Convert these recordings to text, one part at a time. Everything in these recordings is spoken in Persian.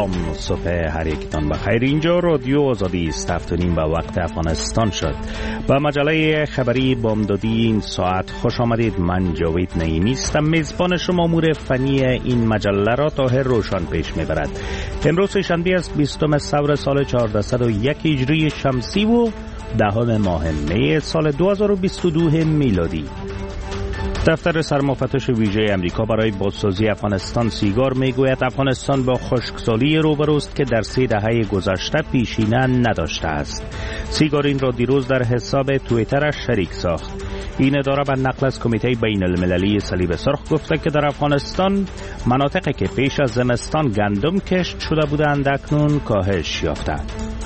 سلام، صبح هر یکتان بخیر. اینجا رادیو آزادی است. 7:30 به وقت افغانستان شد. با مجله خبری بامدادی این ساعت خوش آمدید. من جاوید نعیمی هستم. میزبان شما. امور فنی این مجله را طاهر روشن پیش میبرد. امروز شنبه است، 20 ثور سال 1401 هجری شمسی و 10 ماه می سال 2022 میلادی. دفتر سرمفتش ویژه امریکا برای بازسازی افغانستان سیگار میگوید افغانستان با خشکسالی روبروست که در 3 دهه گذشته پیشینه نداشته است. سیگار این را دیروز در حساب توییترش شریک ساخت. این اداره به نقل از کمیته بین المللی صلیب سرخ گفته که در افغانستان مناطقی که پیش از زمستان گندم کشت شده بودند اکنون کاهش یافته.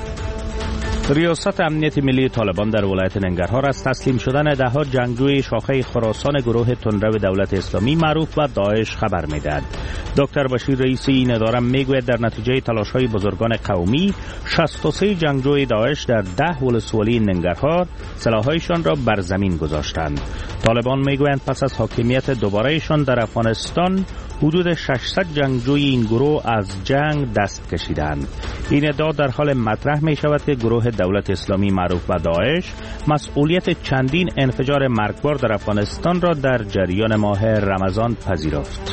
ریاست امنیت ملی طالبان در ولایت ننگرهار از تسلیم شدن ده‌ها جنگجوی شاخه خراسان گروه تندرو دولت اسلامی معروف به داعش خبر می‌دهد. دکتر بشیر رئیسی این اداره میگوید در نتیجه تلاش‌های بزرگان قومی 63 جنگجوی داعش در 10 ولسوالی ننگرهار سلاح‌هایشان را بر زمین گذاشتند. طالبان میگویند پس از حاکمیت دوباره‌شان در افغانستان حدود 600 جنگجوی این گروه از جنگ دست کشیدند. این ادعا در حال مطرح می شود که گروه دولت اسلامی معروف به داعش مسئولیت چندین انفجار مرگبار در افغانستان را در جریان ماه رمضان پذیرفت.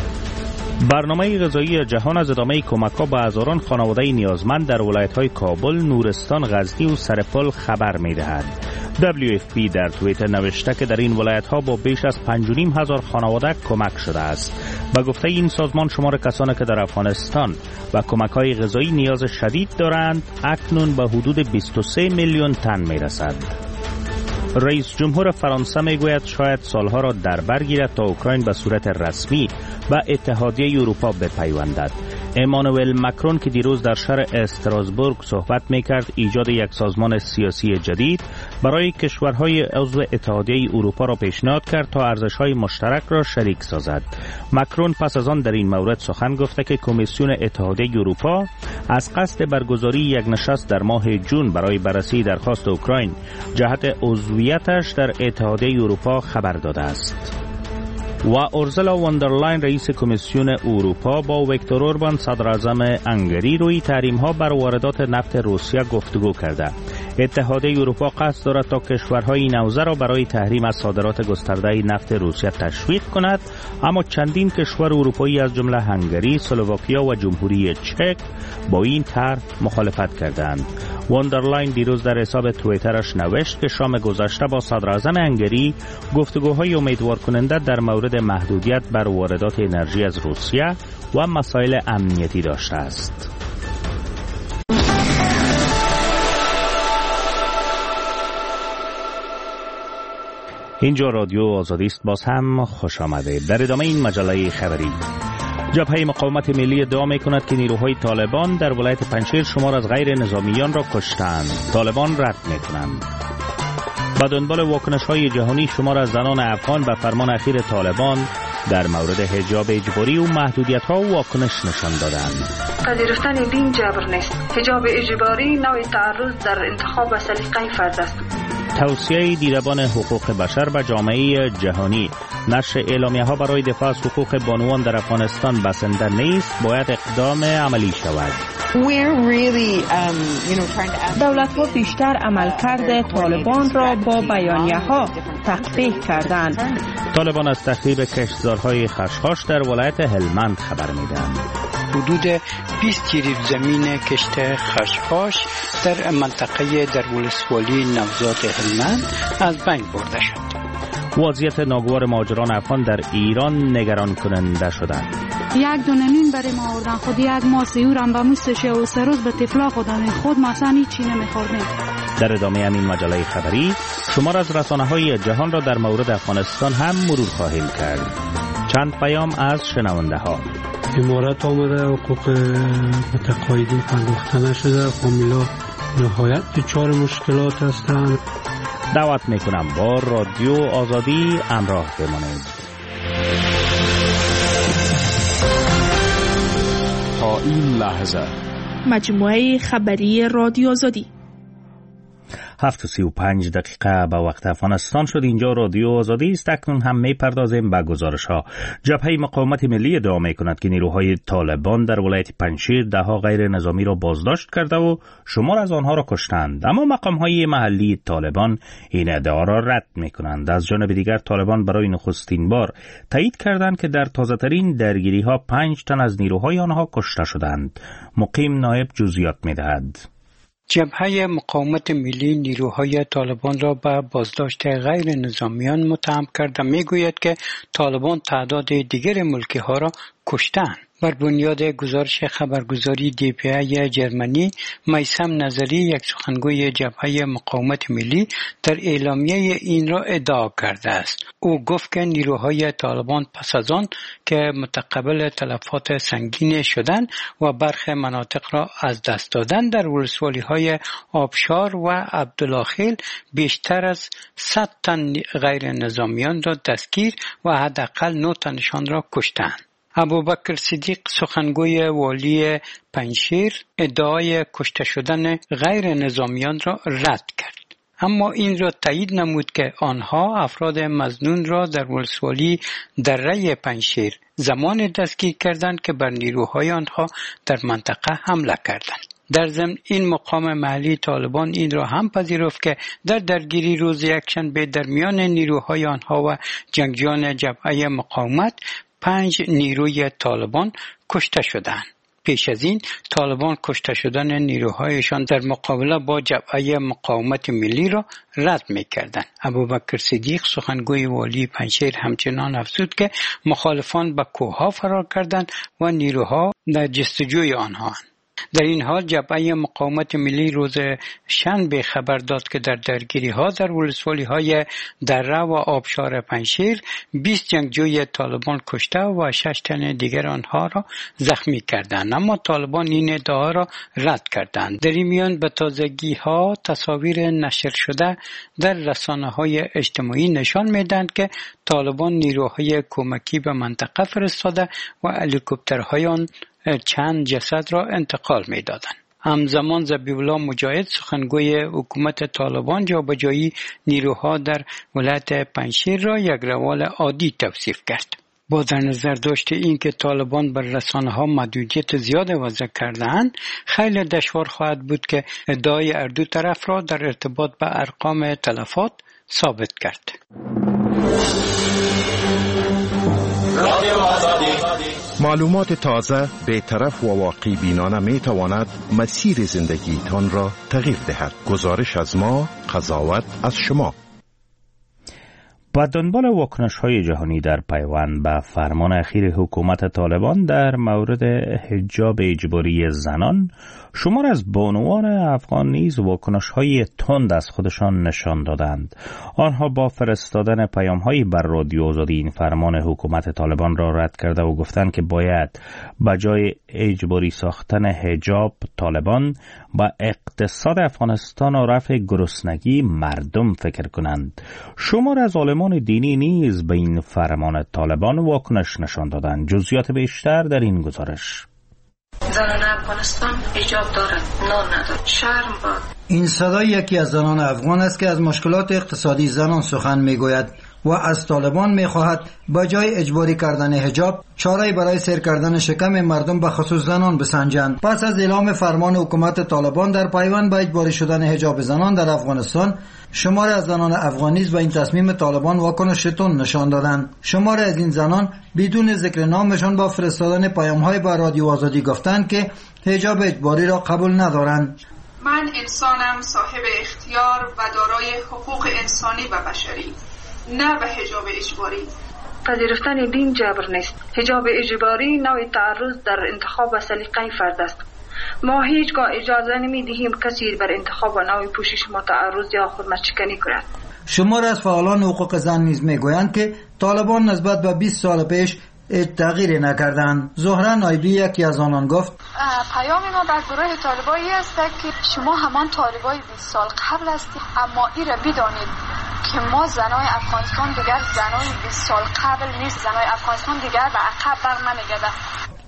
برنامه غذایی جهان از ادامه کمک‌ها به هزاران خانواده نیازمند در ولایت‌های کابل، نورستان، غزنی و سرپل خبر می‌دهد. WFP در توییتر نوشته که در این ولایت‌ها با بیش از 5,500 خانواده کمک شده است. به گفته این سازمان شمار کسانی که در افغانستان و کمک‌های غذایی نیاز شدید دارند اکنون به حدود 23 میلیون تن می‌رسد. رئیس جمهور فرانسه میگوید شاید سالها را در بر گیرد تا اوکراین به صورت رسمی به اتحادیه اروپا بپیوندد. امانوئل مکرون که دیروز در شهر استراسبورگ صحبت میکرد ایجاد یک سازمان سیاسی جدید برای کشورهای عضو اتحادیه اروپا را پیشنهاد کرد تا ارزش‌های مشترک را شریک سازد. مکرون پس از آن در این مورد سخن گفته که کمیسیون اتحادیه اروپا از قصد برگزاری یک نشست در ماه جون برای بررسی درخواست اوکراین جهت عضویتش در اتحادیه اروپا خبر داده است. و اورزلا واندرلاین رئیس کمیسیون اروپا با ویکتور اوربان صدر اعظم هنگری روی تحریم‌ها بر واردات نفت روسیه گفتگو کرده. اتحادیه اروپا قصد دارد تا کشورهای این حوزه را برای تحریم از صادرات گسترده نفت روسیه تشویق کند، اما چندین کشور اروپایی از جمله هنگری، اسلواکیا و جمهوری چک با این طرح مخالفت کردند. واندرلاین دیروز در حساب توییترش نوشت که شام گذشته با صدر اعظم هنگری گفتگوهای امیدوار کننده در مورد محدودیت بر واردات انرژی از روسیه و مسائل امنیتی داشته است. اینجا رادیو آزادی است. باز هم خوش آمده. در ادامه این مجله خبری، جبهه مقاومت ملی ادعا می‌کند که نیروهای طالبان در ولایت پنجشیر شمار از غیر نظامیان را کشتند. طالبان رد می‌کنند. با دنبال واکنش‌های جهانی شمار از زنان افغان به فرمان اخیر طالبان در مورد حجاب اجباری و محدودیت‌ها واکنش نشان دادند. پذیرفتن دین جبر نیست. حجاب اجباری نوع تعرض در انتخاب سلیقه فرد است. توصیه دیدبان حقوق بشر به جامعه جهانی: نشر اعلامیه‌ها برای دفاع از حقوق بانوان در افغانستان بسنده نیست، باید اقدام عملی شود. دولت‌ها بیشتر عملکرد طالبان را با بیانیه‌ها تقبیح کردند. طالبان از تخریب کشتزارهای خشخاش در ولایت هلمند خبر می‌دهند. حدود 20 جریب زمین کشت خشخاش در منطقه در ولسوالی نوزاد هلمند از بین برده شد. وضعیت ناگوار مهاجران افغان در ایران نگران کننده شده. 1.5 برای ما آوردن، خود یک ماه سیورم به مستش و سه روز به طفلا خودم خود مثلا هیچی نمیخوردیم. در ادامه همین مجله خبری شمار از رسانه‌های جهان را در مورد افغانستان هم مرور خواهیم کرد. چند پیام از شنونده ها. امارات آمده، حقوق متقاعدین پرداخته نشده، فامیلا نهایت دچار مشکلات هستند. دعوت میکنم با رادیو آزادی همراه بمانید. تا این لحظه مجموعه خبری رادیو آزادی. 7:35 به وقت افغانستان شد. اینجا رادیو آزادی است. اکنون هم می‌پردازیم به گزارش‌ها. جبهه مقاومت ملی ادعا می‌کند که نیروهای طالبان در ولایت پنجشیر ده‌ها غیر نظامی را بازداشت کرده و شمار از آنها را کشتند، اما مقام‌های محلی طالبان این ادعا را رد می‌کنند. از جانب دیگر طالبان برای نخستین بار تایید کردند که در تازه‌ترین درگیری‌ها 5 تن از نیروهای آنها کشته شدند. مقیم نایب جزئیات می‌دهد. جبهه مقاومت ملی نیروهای طالبان را به بازداشت غیر نظامیان متهم کرده میگوید که طالبان تعداد دیگر ملکی ها را کشتند. بر بنیاد گزارش خبرگزاری DPA جرمنی، میثم نظری یک سخنگوی جبهه مقاومت ملی در اعلامیه این را ادعا کرده است. او گفت که نیروهای طالبان پس از آن که متقبل تلفات سنگین شدند و برخی مناطق را از دست دادند، در ولسوالی‌های آبشار و عبدالله بیشتر از 100 تن غیر نظامیان را دستگیر و حداقل 9 تنشان را کشتند. ابوبکر صدیق سخنگوی والی پنجشیر ادعای کشته شدن غیر نظامیان را رد کرد، اما این را تایید نمود که آنها افراد مظنون را در ولسوالی دره پنجشیر زمان دستگیر کردند که بر نیروهای آنها در منطقه حمله کردند. در ضمن این مقام محلی طالبان این را هم پذیرفت که در درگیری روز یکشنبه در میان نیروهای آنها و جنگجویان جبهه مقاومت 5 نیروی طالبان کشته شدند. پیش از این طالبان کشته شدن نیروهایشان در مقابله با جبهه مقاومت ملی را رد می‌کردند. ابوبکر صدیق سخنگوی والی پنجشیر همچنان افزود که مخالفان به کوه‌ها فرار کردند و نیروها در جستجوی آنهاند. در این حال جبهه مقاومت ملی روز شنبه خبر داد که در درگیری‌ها در ولسوالی‌های دره و آبشار پنجشیر 20 جنگجوی طالبان کشته و 6 تن دیگر آنها را زخمی کردند، اما طالبان این ادعا را رد کردند. در این میان به تازگی‌ها تصاویر نشر شده در رسانه‌های اجتماعی نشان می‌دهند که طالبان نیروهای کمکی به منطقه فرستاده و هلیکوپترهای آن چند جسد را انتقال می‌دادند. همزمان ذبیح‌الله مجاهد سخنگوی حکومت طالبان جابجایی نیروها در ولایت پنجشیر را یک روال عادی توصیف کرد. با در نظر داشته این که طالبان بر رسانه‌ها محدودیت زیاد وضع کرده‌اند، خیلی دشوار خواهد بود که ادعای هر دو طرف را در ارتباط به ارقام تلفات ثابت کرد. معلومات تازه، بی‌طرف و واقعی بینانه می تواند مسیر زندگیتان را تغییر دهد. گزارش از ما، قضاوت از شما. با دنبال واکنش‌های جهانی در پیوند به فرمان اخیر حکومت طالبان در مورد حجاب اجباری زنان، شمار از بانوان افغان نیز واکنش‌های تند از خودشان نشان دادند. آنها با فرستادن پیام‌هایی بر رادیو آزادی این فرمان حکومت طالبان را رد کرده و گفتند که باید به جای اجباری ساختن حجاب طالبان با اقتصاد افغانستان و رفع گرسنگی مردم فکر کنند. شمار از عالمان دینی نیز به این فرمان طالبان واکنش نشان دادند. جزئیات بیشتر در این گزارش. زنان افغانستان حجاب دارد، نان ندارد، شرم باد. این صدای یکی از زنان افغان است که از مشکلات اقتصادی زنان سخن میگوید و از طالبان میخواهد با جای اجباری کردن حجاب چاره‌ای برای سیر کردن شکم مردم به خصوص زنان بسنجند. پس از اعلام فرمان حکومت طالبان در پیوند به اجباری شدن حجاب زنان در افغانستان، شمار از زنان افغانیز به این تصمیم طالبان واکنش تند نشان دادند. شمار از این زنان بدون ذکر نامشان با فرستادن پیام‌های به رادیو آزادی گفتند که حجاب اجباری را قبول ندارند. من انسانم صاحب اختیار و دارای حقوق انسانی و بشری، نه به حجاب اجباری. پذیرفتن دین جبر نیست. حجاب اجباری نوع تعرض در انتخاب و سلیقه فرد است. ما هیچگاه اجازه نمی‌دهیم کسی بر انتخاب و نوع پوشش ما تعرض یا حرمت‌شکنی کند. شمار از فعالان حقوق زن نیز میگویند که طالبان نسبت به 20 سال پیش تغییری نکردند. زهره نایبی یکی از آنان گفت: پیام ما بر گروه طالبایی است که شما همان طالبای 20 سال قبل هستید، اما این را بدانید که ما زنای افغانستان دیگر زنای 20 سال قبل نیست. زنای افغانستان دیگر به عقب بر نمیگرده.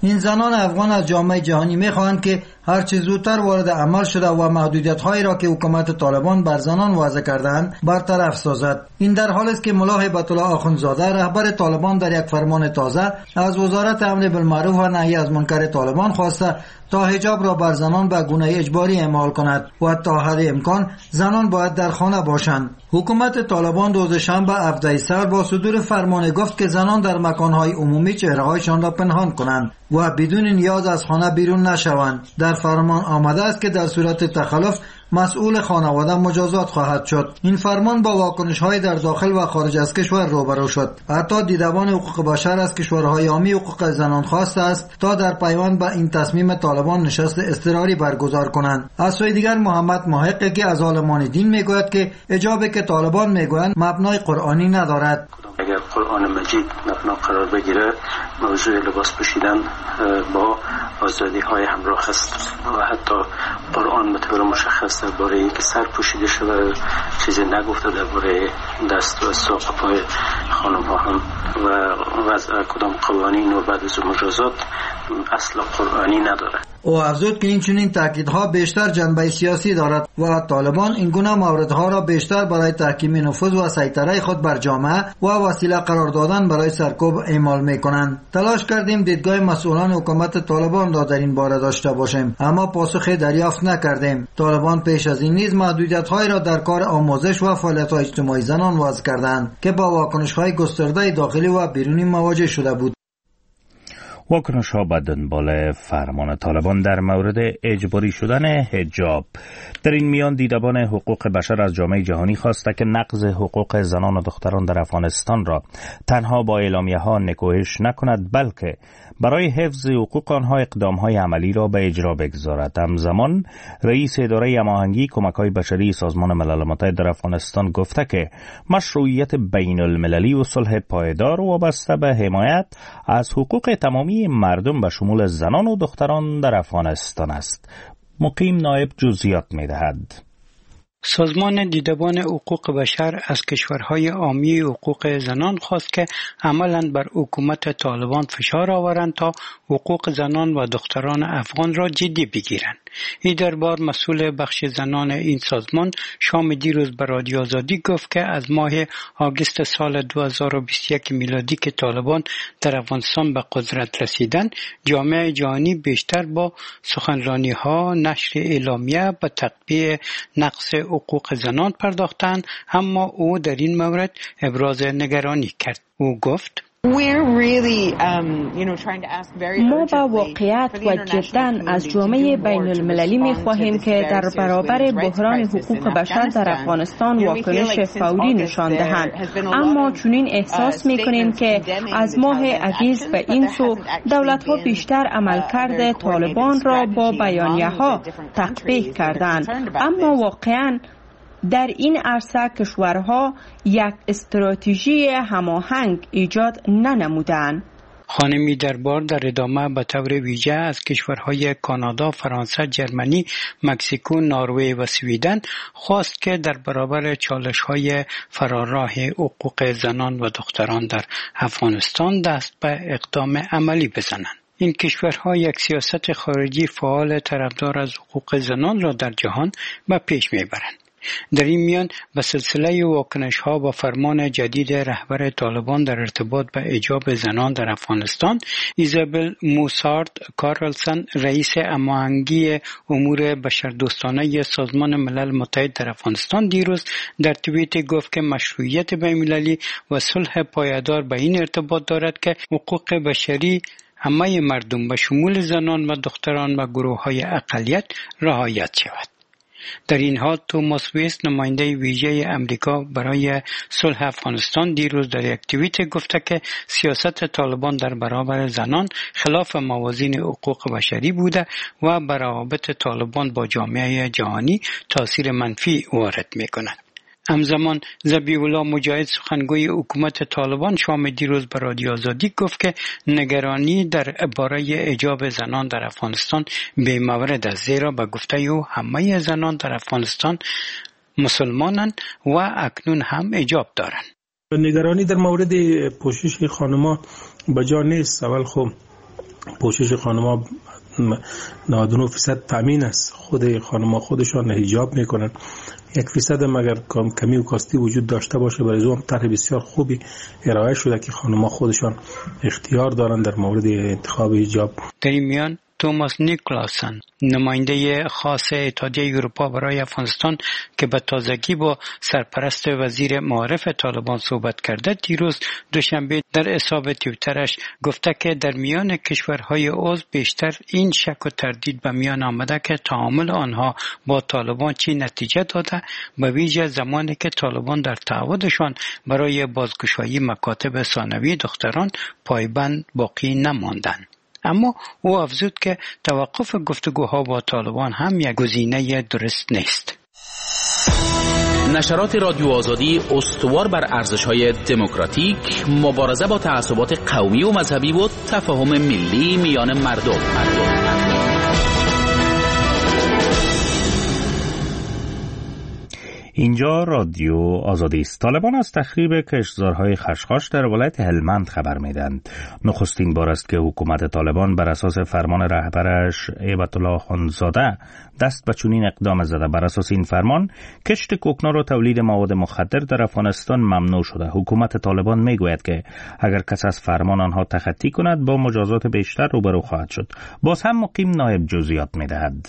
این زنان افغان از جامعه جهانی میخواهند که هر چه زودتر وارد عمل شده و محدودیت‌هایی را که حکومت طالبان بر زنان وضع کردند برطرف سازد. این در حالی است که ملا هیبت الله آخوندزاده رهبر طالبان در یک فرمان تازه از وزارت امر بالمعروف و نهی از منکر طالبان خواسته تا حجاب را بر زنان به گونه اجباری اعمال کند و تا حد امکان زنان باید در خانه باشند. حکومت طالبان روز شنبه 17 سر با صدور فرمان گفت که زنان در مکانهای عمومی چهره‌هایشان را پنهان کنند و بدون نیاز از خانه بیرون نشوند. در فرمان آمده است که در صورت تخلف مسئول خانواده مجازات خواهد شد. این فرمان با واکنش‌های در داخل و خارج از کشور روبرو شد. حتی دیدبان حقوق بشر از کشورهای حامی حقوق زنان خواسته است تا در پیوند به این تصمیم طالبان نشست اضطراری برگزار کنند. از سوی دیگر محمد محققی که از عالمان دین میگوید که حجابی که طالبان میگویند مبنای قرآنی ندارد. اگر قرآن مجید مبنا قرار بگیره موضوع لباس پوشیدن با آزادی های همراه است و حتی قرآن بطور مشخص درباره اینکه سر پوشیده شده چیزی نگفته، درباره دست و ساق پای خانم ها هم و وضع کدام قوانین و بعد از مجازات اصل قرآنی نداره. او افزود که این چنین تاکیدها بیشتر جنبه سیاسی دارد و طالبان این گونه موردها را بیشتر برای تحکیم نفوذ و سیطره خود بر جامعه و وسیله قرار دادن برای سرکوب اعمال میکنند. تلاش کردیم دیدگاه مسئولان حکومت طالبان را در این باره داشته باشیم اما پاسخی دریافت نکردیم. طالبان پیش از این نیز محدودیت‌هایی را در کار آموزش و فعالیت‌های اجتماعی زنان وضع کردند که با واکنش‌های گسترده داخلی و بیرونی مواجه شده بود. واکنش ها به دنبال فرمان طالبان در مورد اجباری شدن حجاب. در این میان دیدبان حقوق بشر از جامعه جهانی خواسته که نقض حقوق زنان و دختران در افغانستان را تنها با اعلامیه ها نکوهش نکند بلکه برای حفظ حقوق آنها اقدام‌های عملی را به اجرا بگذارد. همزمان رئیس اداره هماهنگی کمک‌های بشری سازمان ملل متحد در افغانستان گفته که مشروعیت بین المللی و صلح پایدار وابسته به حمایت از حقوق تمامی مردم به شمول زنان و دختران در افغانستان است. مقیم نایب جزئیات می‌دهد. سازمان دیدبان حقوق بشر از کشورهای حامی حقوق زنان خواست که عملاً بر حکومت طالبان فشار آورند تا حقوق زنان و دختران افغان را جدی بگیرند. این دربار مسئول بخش زنان این سازمان شام دیروز به رادیو آزادی گفت که از ماه آگوست سال 2021 میلادی که طالبان در افغانستان به قدرت رسیدند، جامعه جهانی بیشتر با سخنرانی‌ها، نشر اعلامیه به تطبیق نقض حقوق زنان پرداختند، اما او در این مورد ابراز نگرانی کرد. او گفت ما با واقعیت و جداً از جامعه بین المللی می خواهیم که در برابر بحران حقوق بشر در افغانستان واکنش فوری نشان دهند، اما چنین احساس می کنیم که از ماه آگوست به این سو دولت ها بیشتر عملکرد طالبان را با بیانیه ها تقبیح کردند، اما واقعاً در این عرصه کشورها یک استراتژی هماهنگ ایجاد ننمودند. خانمی دربار در ادامه به طور ویژه از کشورهای کانادا، فرانسه، جرمنی، مکزیکو، نروژ و سویدن خواست که در برابر چالش‌های فراراه حقوق زنان و دختران در افغانستان دست به اقدام عملی بزنند. این کشورها یک سیاست خارجی فعال طرفدار از حقوق زنان را در جهان به پیش میبرند. در این میان به سلسله واکنش‌ها با فرمان جدید رهبر طالبان در ارتباط به حجاب زنان در افغانستان، ایزابل موسارد کارلسن، رئیس هماهنگی امور بشردوستانه سازمان ملل متحد در افغانستان، دیروز در توییت گفت که مشروعیت بین‌المللی و صلح پایدار به این ارتباط دارد که حقوق بشری همه مردم به شمول زنان و دختران و گروه‌های اقلیت رعایت شود. در این حال توماس ویست، نماینده ویژه امریکا برای صلح افغانستان، دیروز در یک توییت گفته که سیاست طالبان در برابر زنان خلاف موازین حقوق بشری بوده و بر روابط طالبان با جامعه جهانی تاثیر منفی وارد می‌کند. همزمان ذبیح الله مجاهد، سخنگوی حکومت طالبان، شام دیروز به رادیو آزادی گفت که نگرانی در باره حجاب زنان در افغانستان بی مورد است، زیرا به گفته او همه زنان در افغانستان مسلمانند و اکنون هم حجاب دارند. نگرانی در مورد پوشش خانم‌ها بجا نیست. اول خب پوشش خانم‌ها 99% تامین است. خود خانم‌ها خودشان حجاب میکنن. 1% مگر کمی و کاستی وجود داشته باشه، برای زوم طرح بسیار خوبی ارائه شده که خانم‌ها خودشان اختیار دارن در مورد انتخاب حجاب. در این میان توماس نیکلاسن، نماینده خاص اتحادیه اروپا برای افغانستان که به تازگی با سرپرست وزیر معارف طالبان صحبت کرده، دیروز دوشنبه در حساب توییترش گفته که در میان کشورهای عضو بیشتر این شک و تردید به میان آمده که تعامل آنها با طالبان چی نتیجه داده، به ویژه زمانی که طالبان در تعهدشان برای بازگشایی مکاتب ثانوی دختران پایبند باقی نماندند. اما او افزود که توقف گفتگوها با طالبان هم یک گزینه درست نیست. نشرات رادیو آزادی استوار بر ارزش‌های دموکراتیک، مبارزه با تعصبات قومی و مذهبی و تفاهم ملی میان مردم. اینجا رادیو آزادی است. طالبان از تخریب کشتزارهای خشخاش در ولایت هلمند خبر میدند. نخستین بار است که حکومت طالبان بر اساس فرمان رهبرش هیبت الله خانزاده دست به چنین اقدام زده. بر اساس این فرمان کشت کوکنار و تولید مواد مخدر در افغانستان ممنوع شده. حکومت طالبان میگوید که اگر کس از فرمان آنها تخطی کند با مجازات بیشتر روبرو خواهد شد. باز هم مقیم نایب جزئیات میدهد.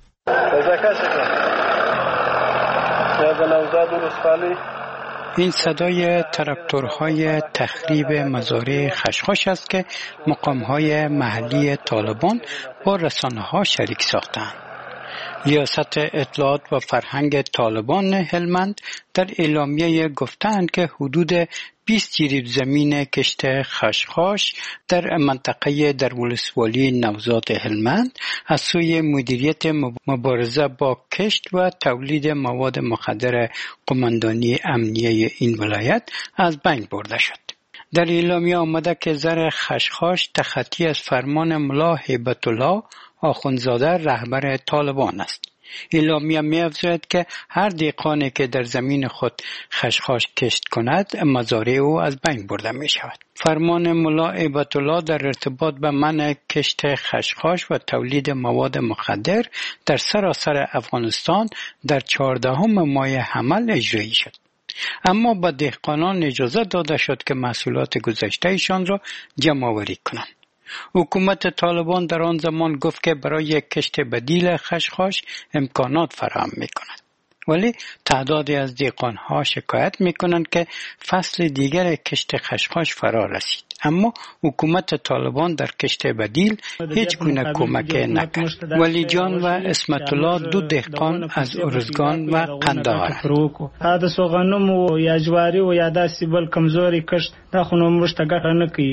این صدای تراکتورهای تخریب مزارع خشخاش است که مقامهای محلی طالبان با رسانه‌ها شریک ساختند. ریاست اطلاعات و فرهنگ طالبان هلمند در اعلامیه گفتند که حدود 20 جریب زمین کشت خشخاش در منطقه در ولسوالی نوزاد هلمند از سوی مدیریت مبارزه با کشت و تولید مواد مخدر قماندانی امنیه این ولایت از بین برده شد. در اعلامیه آمده که زر خشخاش تخطی از فرمان ملا هیبت الله آخوندزاده رهبر طالبان است. اعلامیه می‌افزاید که هر دهقانی که در زمین خود خشخاش کشت کند مزارع او از بین برده می شود. فرمان ملا هیبت الله در ارتباط به منع کشت خشخاش و تولید مواد مخدر در سراسر افغانستان در 14 ماه حمل اجرایی شد. اما به دهقانان اجازه داده شد که محصولات گذشته‌شان را جمع آوری کنند. حکومت طالبان در آن زمان گفت که برای کشت بدیل خشخاش امکانات فراهم می‌کند. ولی تعدادی از دهقان‌ها شکایت می‌کنند که فصل دیگر کشت خشخاش فرا رسید. اما حکومت طالبان در کشت بدیل هیچ گونه کمک نکرد. ولی جان و اسمت الله دو دهقان از ارزگان و قندهار دا سوغنم و یا جواری و یا داسې بل کمزوري کشت دا خو نو موږ ته ګټه نه کوي.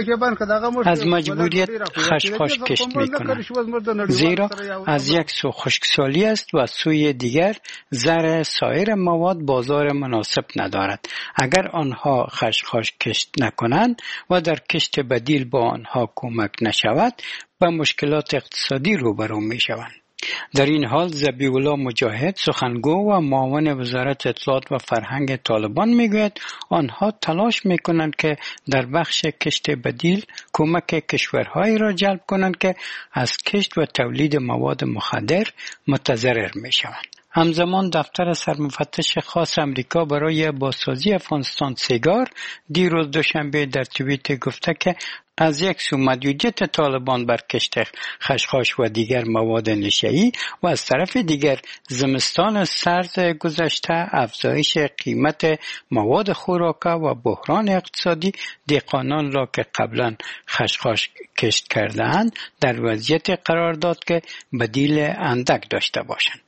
از مجبوریت خشخاش کشت میکنند، زیرا از یک سو خشکسالی است و از سوی دیگر زر سایر مواد بازار مناسب ندارد. اگر آنها خشخاش کشت نکنند و در کشت بدیل با آنها کمک نشود با مشکلات اقتصادی روبرو می شوند. در این حال ذبیح الله مجاهد سخنگو و معاون وزارت اطلاعات و فرهنگ طالبان میگوید آنها تلاش میکنند که در بخش کشت بدیل کمک کشورهایی را جلب کنند که از کشت و تولید مواد مخدر متضرر میشوند. همزمان دفتر سرمفتش خاص امریکا برای بازسازی افغانستان سیگار دیروز دوشنبه در توییت گفته که از یک سو محدودیت طالبان بر کشت خشخاش و دیگر مواد نشه‌ای و از طرف دیگر زمستان سرد گذشته افزایش قیمت مواد خوراکه و بحران اقتصادی دهقانان را که قبلا خشخاش کشت کرده‌اند در وضعیت قرار داد که بدیل اندک داشته باشند.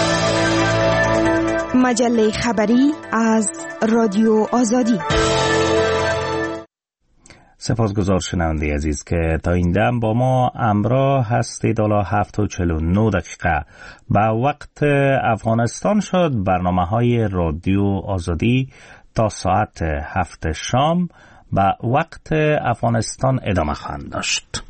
مجله خبری از رادیو آزادی. سپاسگزار شنونده عزیز که تا این دم با ما همراه هستید. حالا 7:49 به وقت افغانستان شد. برنامه‌های رادیو آزادی تا ساعت 7 شام به وقت افغانستان ادامه خواهند داشت.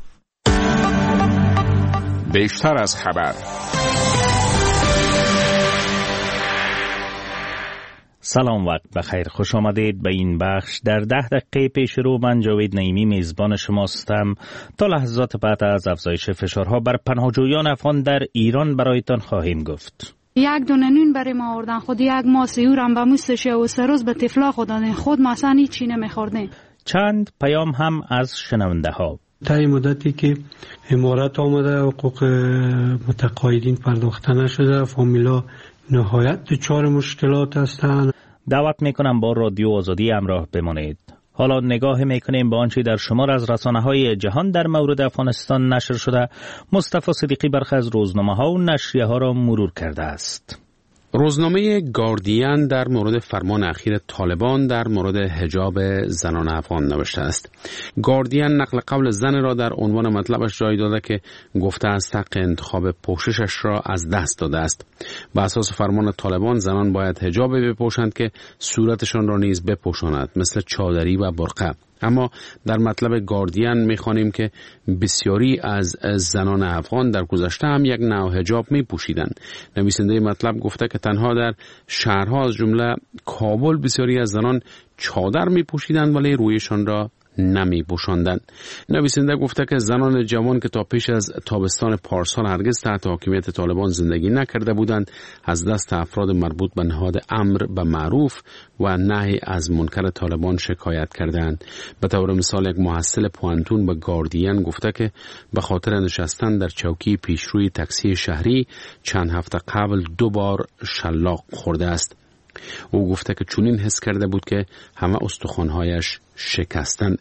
بیشتر از خبر. سلام، وقت بخیر، خوش آمدید به این بخش. در 10 دقیقه پیش رو من جاوید نعیمی میزبان شماستم. تا لحظات بعد از افزایش فشارها بر پناهجویان افغان در ایران برایتان خواهیم گفت. 1 دونه نون برای ما آوردن، خود 1 ماه سیورم به مستش و 3 روز به طفلا خودن، خود مثلا هیچی نمیخوردیم. چند پیام هم از شنونده ها. تا این مدتی که امارات آمده حقوق متقاعدین پرداخته نشده، فامیلا نهایت دچار مشکلات هستند. دعوت میکنم با رادیو آزادی همراه بمانید. حالا نگاه میکنیم به آنچه در شمار از رسانه‌های جهان در مورد افغانستان نشر شده. مصطفی صدیقی برخی از روزنامه‌ها و نشریه‌ها را مرور کرده است. روزنامه گاردین در مورد فرمان اخیر طالبان در مورد حجاب زنان افغان نوشته است. گاردین نقل قول زن را در عنوان مطلبش جای داده که گفته است حق انتخاب پوششش را از دست داده است. بر اساس فرمان طالبان زنان باید حجاب بپوشند که صورتشان را نیز بپوشاند، مثل چادری و برقع. اما در مطلب گاردین می‌خوانیم که بسیاری از زنان افغان در گذشته هم یک نوع حجاب می‌پوشیدند. نویسنده مطلب گفته که تنها در شهرها از جمله کابل بسیاری از زنان چادر می‌پوشیدند ولی رویشان را نمی‌پوشاندند. نویسنده گفته که زنان جوان که تا پیش از تابستان پارسال هرگز تحت حاکمیت طالبان زندگی نکرده بودند، از دست افراد مربوط به نهاد امر به معروف و نهی از منکر طالبان شکایت کردند. به طور مثال یک محصل پوانتون به گاردین گفته که به خاطر نشستن در چوکی پیشروی تاکسی شهری چند هفته قبل 2 بار شلاق خورده است. او گفته که چنین حس کرده بود که همه استخوان‌هایش شکستند.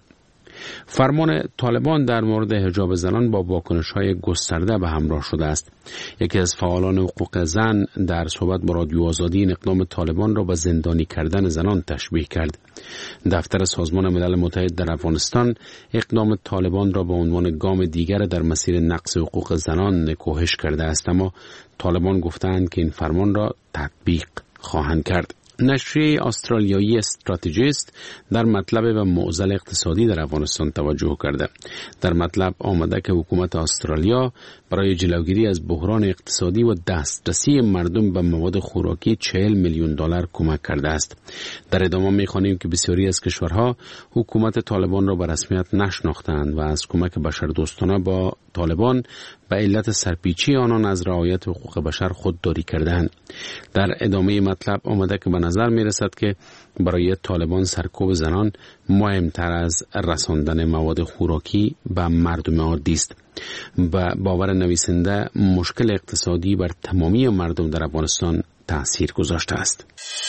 فرمان طالبان در مورد حجاب زنان با واکنش‌های گسترده به همراه شده است. یکی از فعالان حقوق زن در صحبت با رادیو آزادی این اقدام طالبان را به زندانی کردن زنان تشبیه کرد. دفتر سازمان ملل متحد در افغانستان اقدام طالبان را به عنوان گام دیگر در مسیر نقض حقوق زنان نکوهش کرده است، اما طالبان گفتند که این فرمان را تطبیق خواهند کرد. نشریه استرالیایی استراتژیست در مطلب و معضل اقتصادی در افغانستان توجه کرده. در مطلب آمده که حکومت استرالیا برای جلوگیری از بحران اقتصادی و دسترسی مردم به مواد خوراکی 40 میلیون دلار کمک کرده است. در ادامه می‌خوانیم که بسیاری از کشورها حکومت طالبان را به رسمیت نشناختند و از کمک بشردوستانه با طالبان به علت سرپیچی آنان از رعایت حقوق بشر خودداری کردند. در ادامه مطلب آمده که به نظر می رسد که برای طالبان سرکوب زنان مهمتر از رساندن مواد خوراکی به مردم عادی است. و باور نویسنده مشکل اقتصادی بر تمامی مردم در افغانستان تأثیر گذاشته است.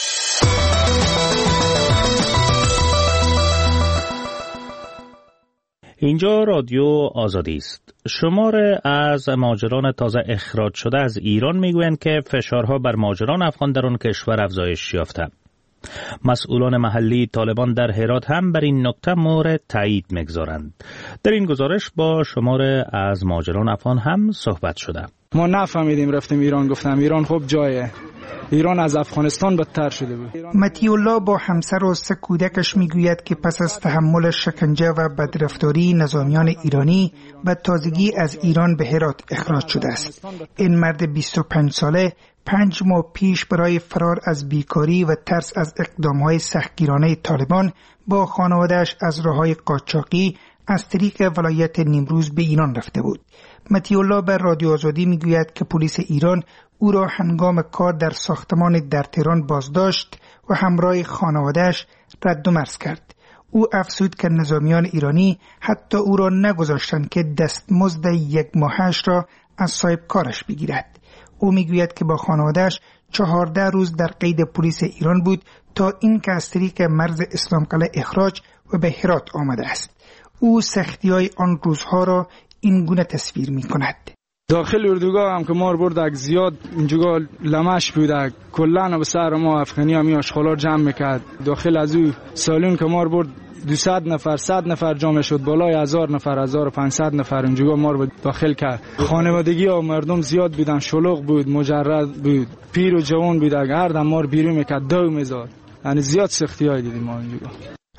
اینجا رادیو آزادی است. شمار از مهاجران تازه اخراج شده از ایران میگویند که فشارها بر مهاجران افغان در آن کشور افزایش یافته. مسئولان محلی طالبان در هرات هم بر این نکته مورد تایید میگذارند. در این گزارش با شمار از مهاجران افغان هم صحبت شده. ما نفهمیدیم، رفتیم ایران، گفتم ایران خوب جایه. ایران از افغانستان بدتر شده بود. متی الله با همسر و 3 کودکش میگوید که پس از تحمل شکنجه و بدرفتاری نظامیان ایرانی به تازگی از ایران به هرات اخراج شده است. این مرد 25 ساله 5 ماه پیش برای فرار از بیکاری و ترس از اقدامهای سختگیرانه طالبان با خانواده‌اش از راههای قاچاقی از طریق ولایت نیمروز به ایران رفته بود. متی الله بر رادیو آزادی میگوید که پلیس ایران او را هنگام کار در ساختمان در تهران بازداشت و همراه خانواده‌اش رد و مرز کرد. او افزود که نظامیان ایرانی حتی او را نگذاشتند که دستمزد 1 ماهش را از صاحب کارش بگیرد. او میگوید که با خانواده‌اش 14 روز در قید پلیس ایران بود تا اینکه از طریق مرز اسلام قلعه اخراج و به هرات آمده است. او سختی‌های آن روزها را این گونه تصویر می‌کند. داخل اردوگاه هم که ما رو بردک زیاد اینجا لمش بودک، کلان به سر ما افغانی هم اشغالات جمع میکرد. داخل از او سالون که ما رو برد 200 نفر 100 نفر جمع شد، بالای 1000 نفر 1500 نفر اینجا ما رو داخل کرد. خانوادگی ها مردم زیاد بودن، شلوغ بود، مجرد بود، پیر و جوان بودک، هر دم ما رو بیرون میکرد، دو میذار. یعنی زیاد سختی های دیدیم ما اینجا.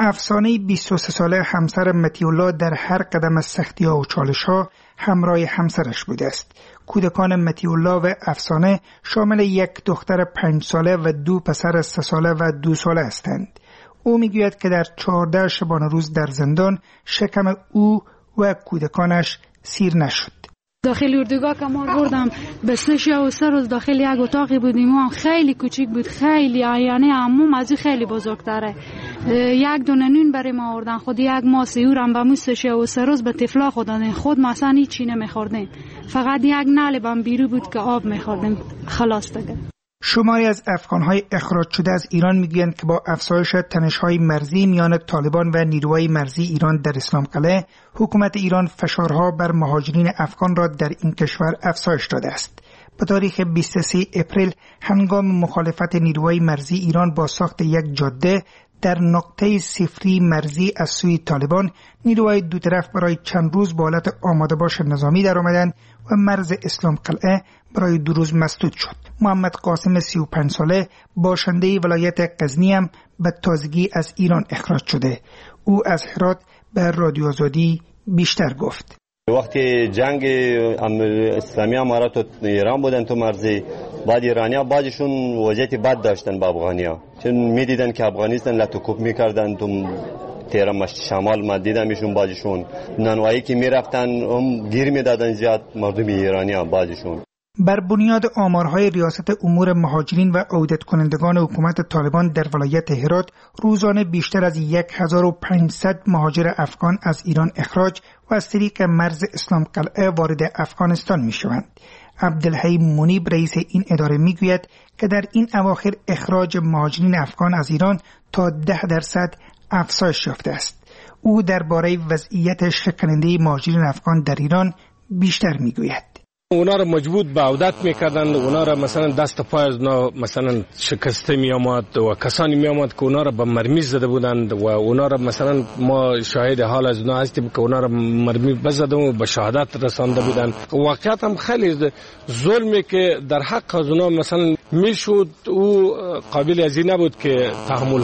افسانه 23 ساله همسر متی‌الله در هر قدم از سختی‌ها و چالش‌ها همراه همسرش بوده است. کودکان متی‌الله و افسانه شامل یک دختر 5 ساله و 2 پسر 3 ساله و 2 ساله هستند. او میگوید که در 14 شبانه روز در زندان شکم او و کودکانش سیر نشد. داخل اردوگاه که ما بردم به 3 روز داخل یک اتاقی بودیم. ما خیلی کوچیک بود، خیلی یعنی عموم از خیلی بزرگتره. 1 دونه نون برای ما آوردن، خود 1 ماه سیورم به مو 3 روز به طفلا خودن. خود مثلا هیچی نمیخوردیم، فقط 1 نعل بم بیرو بود که آب میخوردیم، خلاص دیگه. شماری از افغان‌های اخراج شده از ایران میگویند که با افزایش تنش‌های مرزی میان طالبان و نیروهای مرزی ایران در اسلام قلعه، حکومت ایران فشارها بر مهاجرین افغان را در این کشور افزایش داده است. به تاریخ 23 اپریل هنگام مخالفت نیروهای مرزی ایران با ساخت یک جاده در نقطه صفری مرزی از سوی طالبان، نیروهای دو طرف برای چند روز به حالت آماده باش نظامی در آمدند و مرز اسلام قلعه برای 2 روز مسدود شد. محمد قاسم 35 ساله باشنده ولایت غزنی هم به تازگی از ایران اخراج شده. او از هرات به رادیو آزادی بیشتر گفت. وقتی جنگ اسلامی امارات و ایران بودن تو مرزی، بعد ایرانیا بعضشون وضعیت بد داشتن با افغانیا، چون میدیدن که افغانستان لطوکوب میکردن تو تهران شمال. ما دیدمشون بعضشون نانوایی که میرفتن هم گیر میدادن زیاد مردم ایرانیا بعضشون. بر بنیاد آمارهای ریاست امور مهاجرین و عودت کنندگان حکومت طالبان در ولایت هرات، روزانه بیشتر از 1500 مهاجر افغان از ایران اخراج و از طریق مرز اسلام قلعه وارد افغانستان می شوند. عبدالحی منیب رئیس این اداره می گوید که در این اواخر اخراج مهاجرین افغان از ایران تا 10% افزایش یافته است. او درباره وضعیت شکننده مهاجرین افغان در ایران بیشتر می گوید. اونا را مجبور به عودت میکردند، اونا را مثلا دست پای از اونا مثلا شکسته می آمد و کسانی می آمد که اونا را به مرمی زده بودند و اونا را مثلا ما شاهد حال از اونا هستیم که اونا را مرمی بزده و به شهادت رسانده بودند. واقعیت هم خیلی ظلمی که در حق از اونا مثلا میشد او قابل از این نبود که تحمل